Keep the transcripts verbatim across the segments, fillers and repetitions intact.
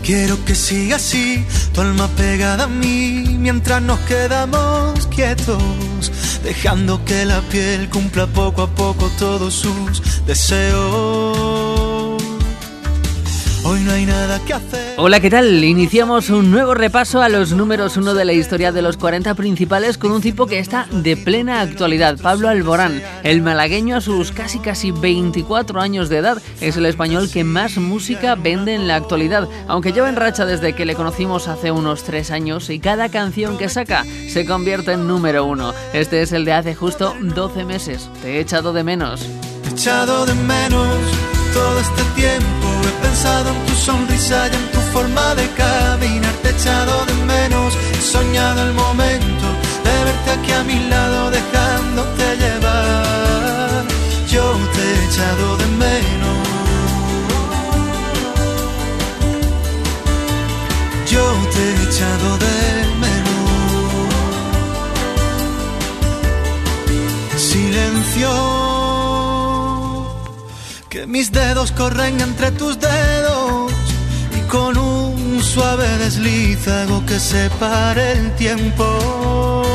Quiero que siga así, tu alma pegada a mí, mientras nos quedamos quietos, dejando que la piel cumpla poco a poco todos sus deseos. Hoy no hay nada que hacer. Hola, ¿qué tal? Iniciamos un nuevo repaso a los números uno de la historia de los cuarenta principales con un tipo que está de plena actualidad, Pablo Alborán. El malagueño, a sus casi casi veinticuatro años de edad, es el español que más música vende en la actualidad, aunque lleva en racha desde que le conocimos hace unos tres años y cada canción que saca se convierte en número uno. Este es el de hace justo doce meses. Te he echado de menos. Te he echado de menos todo este tiempo. He pensado en tu sonrisa y en tu forma de caminar. Te he echado de menos. He soñado el momento de verte aquí a mi lado, dejándote llevar. Yo te he echado de menos. Yo te he echado de menos. Silencio. Que mis dedos corren entre tus dedos y con un suave desliz hago que se pare el tiempo.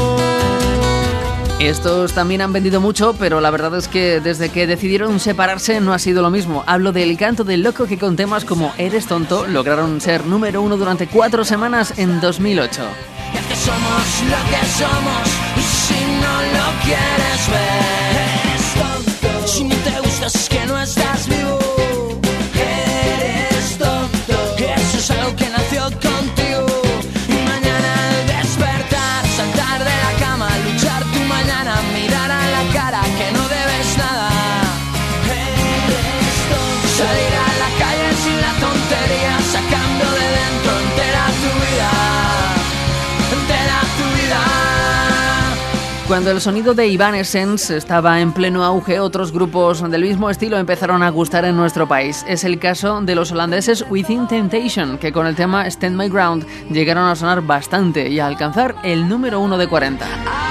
Estos también han vendido mucho, pero la verdad es que desde que decidieron separarse no ha sido lo mismo. Hablo del Canto del Loco, que con temas como Eres tonto lograron ser número uno durante cuatro semanas en dos mil ocho. Es que somos lo que somos y si no lo quieres ver, eres tonto. Si ni te gustas es que no estás vivo. Eres tonto. Eso es algo que nació contigo. Y mañana al despertar, saltar de la cama, luchar tu mañana, mirar a la cara que no debes nada. Eres tonto. Salir a la calle sin la tontería, sacando de dentro entera tu vida. Entera tu vida. Cuando el sonido de Evanescence estaba en pleno auge, otros grupos del mismo estilo empezaron a gustar en nuestro país. Es el caso de los holandeses Within Temptation, que con el tema Stand My Ground llegaron a sonar bastante y a alcanzar el número uno de cuarenta.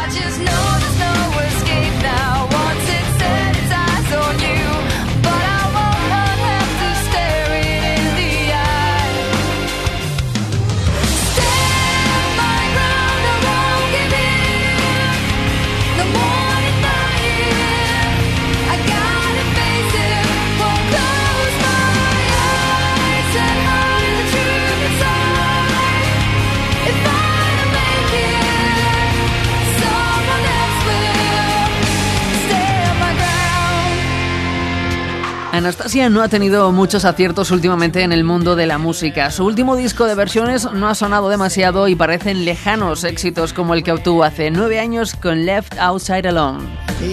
Anastasia no ha tenido muchos aciertos últimamente en el mundo de la música. Su último disco de versiones no ha sonado demasiado y parecen lejanos éxitos como el que obtuvo hace nueve años con Left Outside Alone.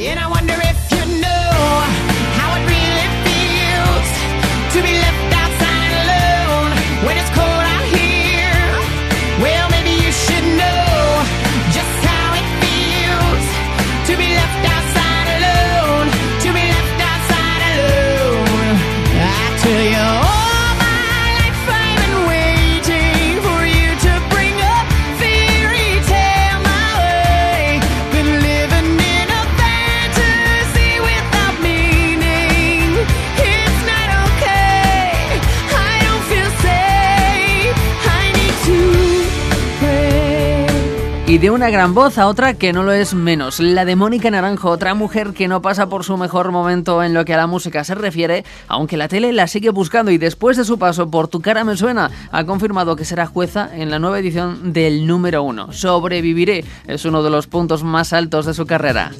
Y de una gran voz a otra que no lo es menos, la de Mónica Naranjo, otra mujer que no pasa por su mejor momento en lo que a la música se refiere, aunque la tele la sigue buscando y después de su paso por Tu cara me suena, ha confirmado que será jueza en la nueva edición del número uno. Sobreviviré es uno de los puntos más altos de su carrera.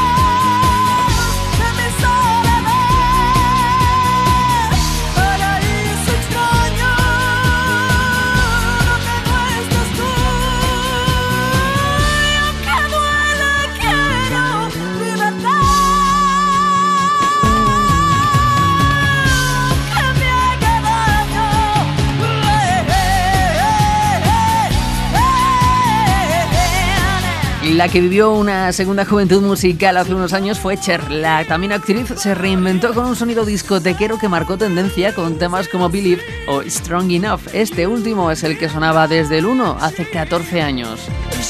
Para ir La que vivió una segunda juventud musical hace unos años fue Cher. La también actriz se reinventó con un sonido discotequero que marcó tendencia con temas como Believe o Strong Enough. Este último es el que sonaba desde el uno hace catorce años.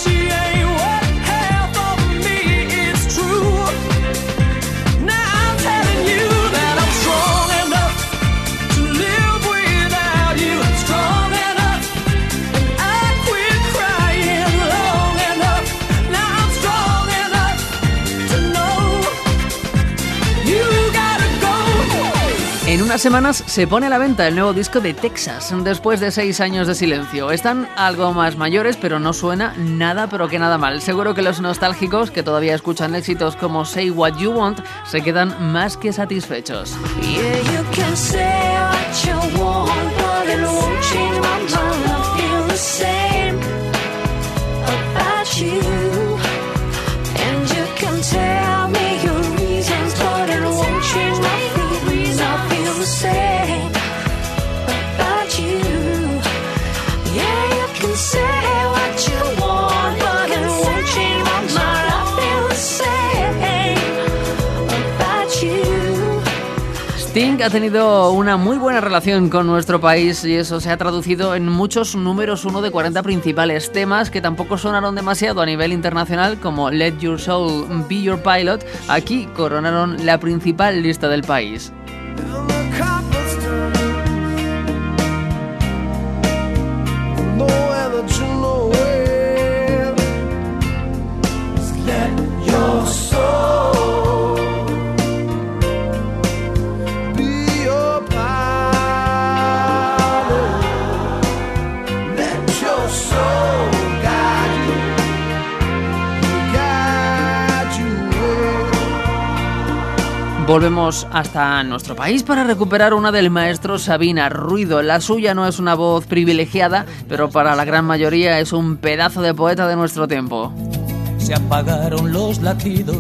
En unas semanas se pone a la venta el nuevo disco de Texas, después de seis años de silencio. Están algo más mayores, pero no suena nada, pero que nada mal. Seguro que los nostálgicos, que todavía escuchan éxitos como Say What You Want, se quedan más que satisfechos. Sting ha tenido una muy buena relación con nuestro país y eso se ha traducido en muchos números uno de cuarenta principales, temas que tampoco sonaron demasiado a nivel internacional como Let Your Soul Be Your Pilot. Aquí coronaron la principal lista del país. Volvemos hasta nuestro país para recuperar una del maestro Sabina, Ruido. La suya no es una voz privilegiada, pero para la gran mayoría es un pedazo de poeta de nuestro tiempo. Se apagaron los latidos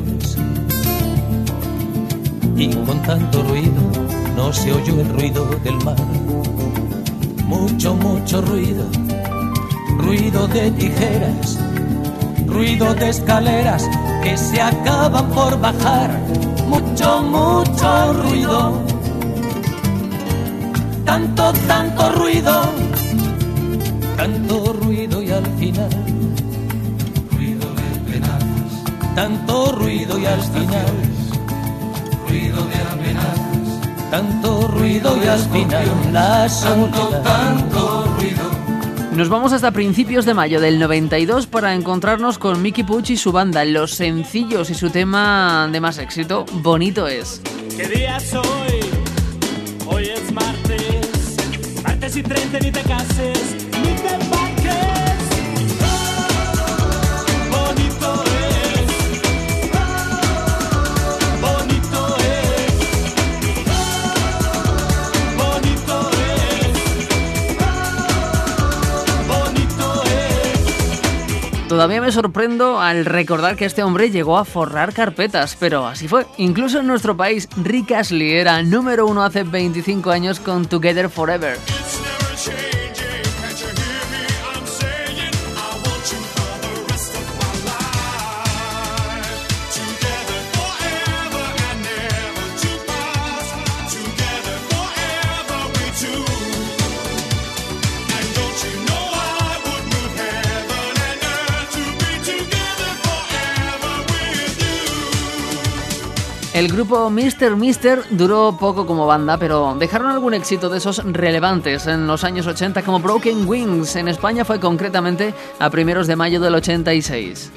y con tanto ruido no se oyó el ruido del mar. Mucho, mucho ruido, ruido de tijeras, ruido de escaleras que se acaban por bajar. Mucho, mucho ruido, tanto, tanto ruido, tanto ruido y al final, ruido de amenazas, tanto ruido y al final, ruido de amenazas, tanto ruido y al final, la soledad, tanto ruido. Nos vamos hasta principios de mayo del noventa y dos para encontrarnos con Mickey Puig y su banda, Los Sencillos, y su tema de más éxito, Bonito Es. ¿Qué día es hoy? Hoy es martes, martes y treinta, ni te cases, ni te embarques. Bonito es, bonito es, bonito es. Todavía me sorprendo al recordar que este hombre llegó a forrar carpetas, pero así fue. Incluso en nuestro país, Rick Astley era número uno hace veinticinco años con Together Forever. El grupo mister mister duró poco como banda, pero dejaron algún éxito de esos relevantes en los años ochenta, como Broken Wings. En España fue concretamente a primeros de mayo del ochenta y seis.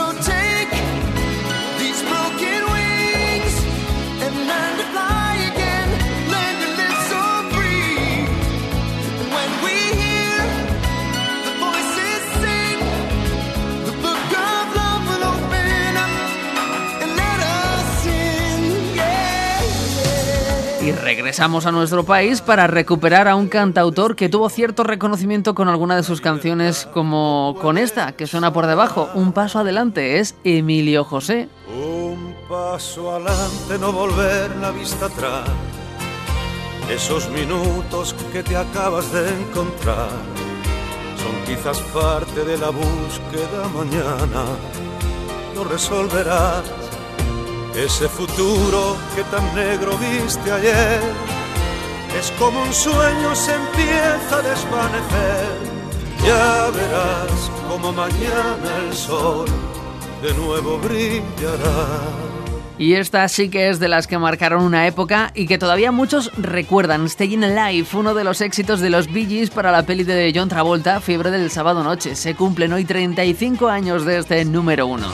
Y regresamos a nuestro país para recuperar a un cantautor que tuvo cierto reconocimiento con alguna de sus canciones, como con esta, que suena por debajo, Un paso adelante, es Emilio José. Un paso adelante, no volver la vista atrás. Esos minutos que te acabas de encontrar son quizás parte de la búsqueda mañana lo resolverás. Ese futuro que tan negro viste ayer es como un sueño, se empieza a desvanecer. Ya verás como mañana el sol de nuevo brillará. Y esta sí que es de las que marcaron una época y que todavía muchos recuerdan. Staying Alive, uno de los éxitos de los Bee Gees para la peli de John Travolta, Fiebre del sábado noche. Se cumplen hoy treinta y cinco años de este número uno.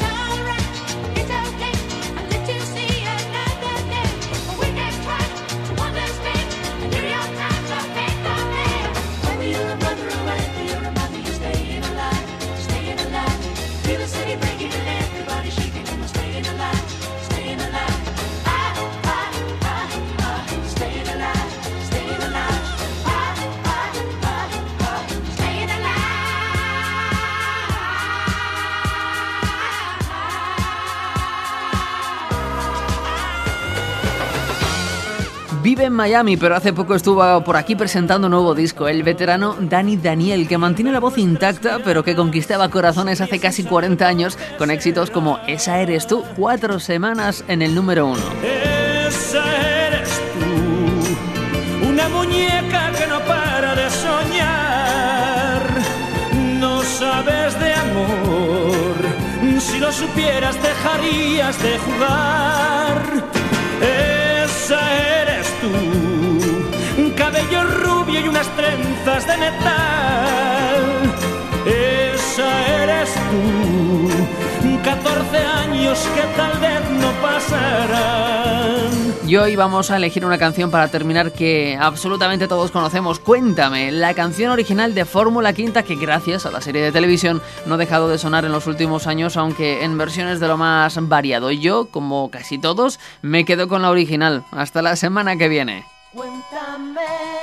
Vive en Miami, pero hace poco estuvo por aquí presentando un nuevo disco, el veterano Dani Daniel, que mantiene la voz intacta, pero que conquistaba corazones hace casi cuarenta años con éxitos como Esa eres tú, cuatro semanas en el número uno. Esa eres tú, una muñeca que no para de soñar. No sabes de amor, si lo supieras dejarías de jugar. Esa eres tú, cabello rubio y unas trenzas de metal. Esa eres tú, catorce años que tal vez no pasarán. Y hoy vamos a elegir una canción para terminar que absolutamente todos conocemos. Cuéntame, la canción original de Fórmula Quinta, que gracias a la serie de televisión no ha dejado de sonar en los últimos años, aunque en versiones de lo más variado. Y yo, como casi todos, me quedo con la original. Hasta la semana que viene. Cuéntame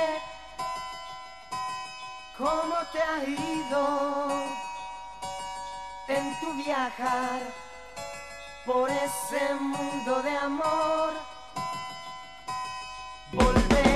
cómo te ha ido en tu viajar por ese mundo de amor. Volver